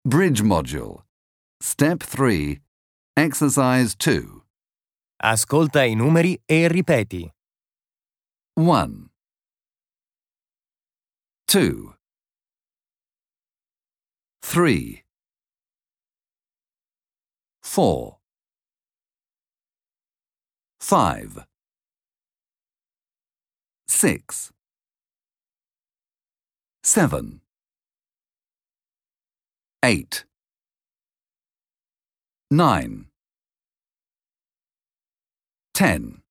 Bridge Module. Step 3. Exercise 2. Ascolta i numeri e ripeti. 1, 2, 3, 4, 5, 6, 7, 8, 9, 10.